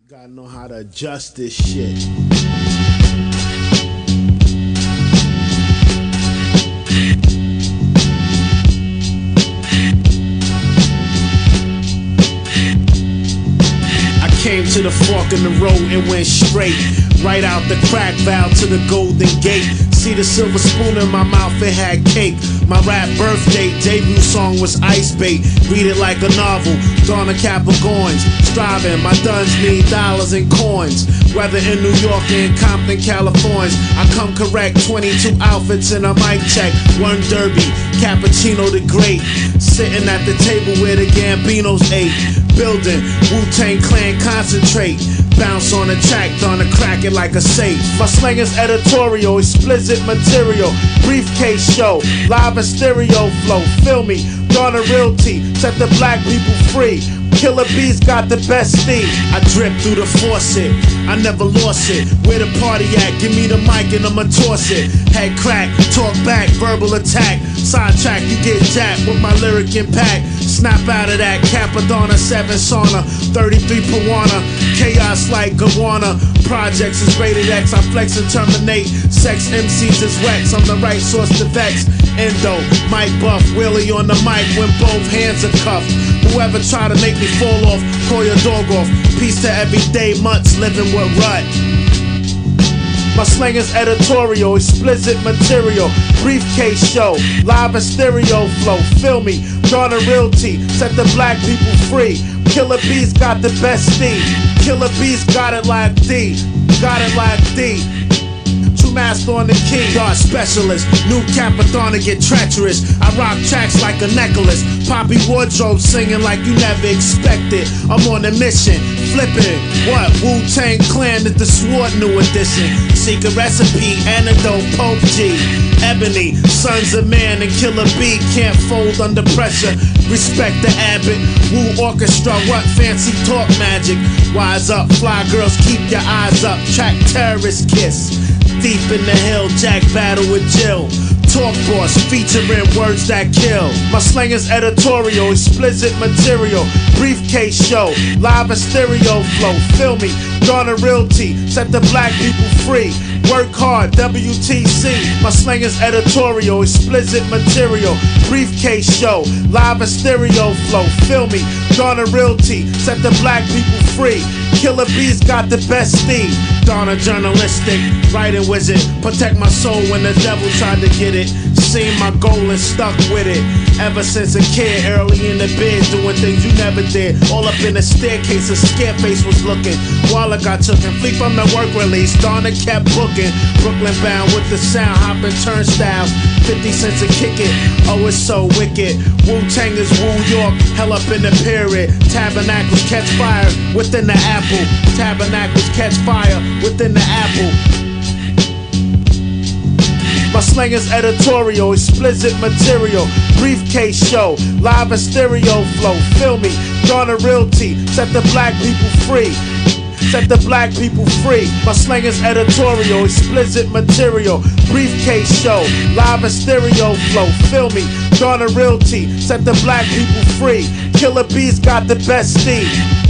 Gotta know how to adjust this shit. I came to the fork in the road and went straight right out the crack valve to the Golden Gate. See the silver spoon in my mouth, it had cake. My rap birthday debut song was Ice Bait. Read it like a novel, Donna Capricorns. Striving, my duns need dollars and coins. Whether in New York or in Compton, California, I come correct. 22 outfits and a mic check. One derby, Cappuccino the Great. Sitting at the table where the Gambinos ate. Building, Wu-Tang Clan concentrate. Bounce on the track, Donna crack it like a safe. My slang is editorial, explicit material. Briefcase show, live and stereo flow. Feel me, Donna Realty, set the black people free. Killer Bees got the best steam. I drip through the faucet, I never lost it. Where the party at? Give me the mic and I'ma toss it. Head crack, talk back, verbal attack. Sidetrack, you get jacked with my lyric impact. Snap out of that, Capadonna, 7 sauna, 33 Pawana. Chaos like Gawana. Projects is rated X, I flex and terminate. Sex MCs is wax, I'm the right source to vex. Endo, Mike Buff, Willie on the mic when both hands are cuffed. Whoever try to make me fall off, call your dog off. Peace to everyday mutts living with rut. My slang is editorial, explicit material. Briefcase show, live and stereo flow. Feel me, Donna Realty, set the black people free. Killer Bees got the best steam. Killer Bees got it like D, got it like D. True master on the key, yard specialist. New Capadonna get treacherous. I rock tracks like a necklace. Poppy wardrobe singing like you never expected. I'm on a mission, flipping. What? Wu-Tang Clan is the sword new edition. Secret recipe, antidote, Pope G. Ebony, Sons of Man and Killer B can't fold under pressure. Respect the Abbott, Wu Orchestra, what fancy talk magic. Wise up, fly girls, keep your eyes up. Track terrorist kiss. Deep in the hill, Jack battle with Jill. Talk Boss featuring words that kill. My slang is editorial, explicit material. Briefcase show, live and stereo flow. Feel me, Donna Realty, set the black people free. Work hard, WTC. My slang is editorial, explicit material. Briefcase show, live and stereo flow. Feel me, Donna Realty, set the black people free. Killer Bees got the best steam. Donna journalistic, writing wizard. Protect my soul when the devil tried to get it. Seen my goal and stuck with it. Ever since a kid, early in the bed, doing things you never did. All up in the staircase, a Scareface was looking. While I got took and flee from the work release, Donna kept booking. Brooklyn bound with the sound, hopping turnstiles. 50 cents a kick it, oh it's so wicked. Wu-Tang is Woo York, hell up in the period. Tabernacles catch fire within the apple. Tabernacles catch fire within the apple. My slang is editorial, explicit material. Briefcase show, live and stereo flow. Feel me, Donna Realty, set the black people free. Set the black people free. My slang is editorial, explicit material. Briefcase show, live and stereo flow. Feel me, Donna Realty, set the black people free. Killer Bees got the best steam.